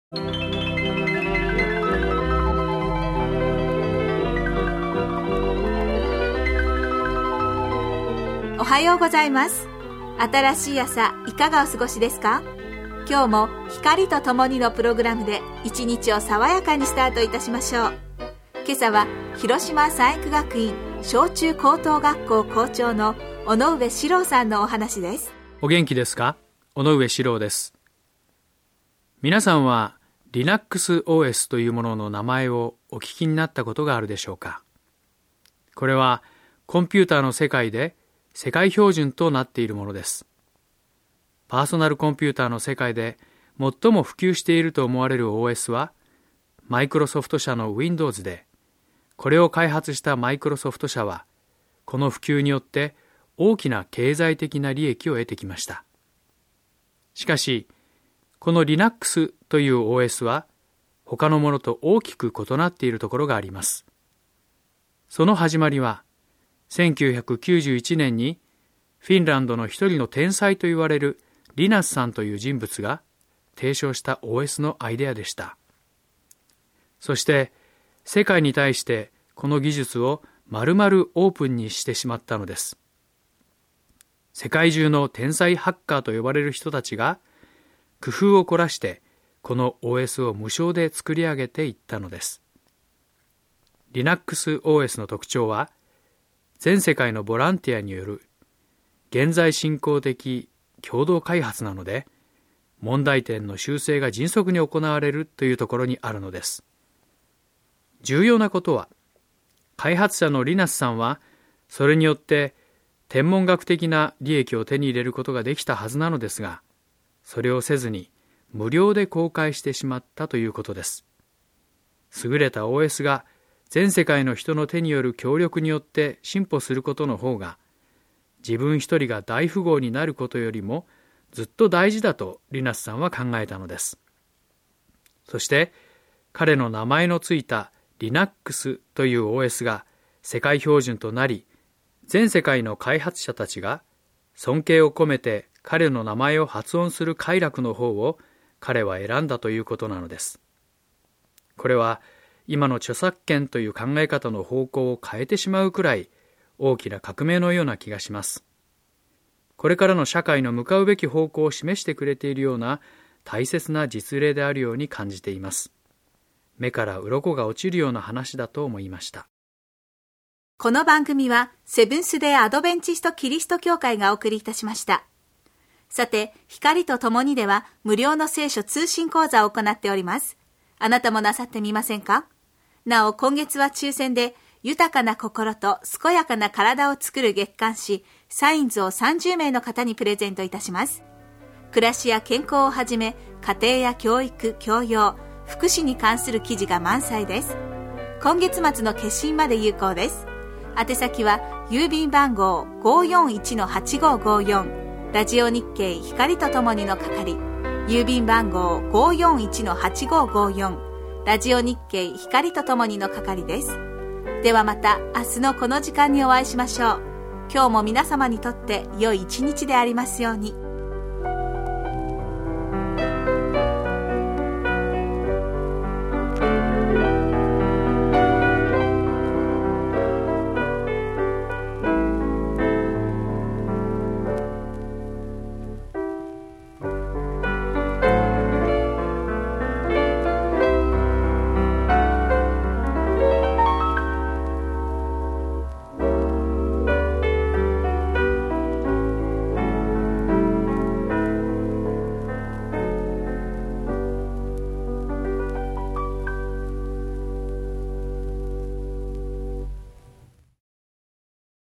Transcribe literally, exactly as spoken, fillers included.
おはようございます。新しい朝いかがお過ごしですか？今日も光とともにのプログラムで一日を爽やかにスタートいたしましょう。今朝は広島三育学院小中高等学校校長の尾上史郎さんのお話です。 お元気ですか？尾上史郎です。皆さんは リナックスオーエス というものの名前をお聞きになったことがあるでしょうか？これはコンピューターの世界で世界標準となっているものです。パーソナルコンピューターの世界で最も普及していると思われる オーエス はマイクロソフト社の Windows で、これを開発したマイクロソフト社はこの普及によって大きな経済的な利益を得てきました。しかしこの Linux という オーエス は他のものと大きく異なっているところがあります。その始まりはせんきゅうひゃくきゅうじゅういちねんにフィンランドの一人の天才と言われるリナスさんという人物が提唱した オーエス のアイデアでした。そして世界に対してこの技術を丸々オープンにしてしまったのです。世界中の天才ハッカーと呼ばれる人たちが工夫を凝らしてこの オーエス を無償で作り上げていったのです。Linux オーエス の特徴は全世界のボランティアによる現在進行的共同開発なので、問題点の修正が迅速に行われるというところにあるのです。重要なことは、開発者のリナスさんはそれによって天文学的な利益を手に入れることができたはずなのですが、それをせずに無料で公開してしまったということです。優れた オーエス が全世界の人の手による協力によって進歩することの方が、自分一人が大富豪になることよりもずっと大事だとリナスさんは考えたのです。そして彼の名前のついた Linux という オーエス が世界標準となり、全世界の開発者たちが尊敬を込めて彼の名前を発音する快楽の方を彼は選んだということなのです。これは今の著作権という考え方の方向を変えてしまうくらい大きな革命のような気がします。これからの社会の向かうべき方向を示してくれているような大切な実例であるように感じています。目から鱗が落ちるような話だと思いました。 この番組はセブンスデーアドベンチストキリスト教会がお送りいたしました。さて、光とともにでは無料の聖書通信講座を行っております。あなたもなさってみませんか？なお、今月は抽選で豊かな心と健やかな体を作る月刊誌サインズをさんじゅうめいの方にプレゼントいたします。暮らしや健康をはじめ、家庭や教育、教養、福祉に関する記事が満載です。今月末の決心まで有効です。宛先は郵便番号 ごーよんいちのはちごーごーよん ラジオ日経光とともにの係、郵便番号 ごーよんいちのはちごーごーよんラジオ日経光とともにの係です。ではまた明日のこの時間にお会いしましょう。今日も皆様にとって良い一日でありますように。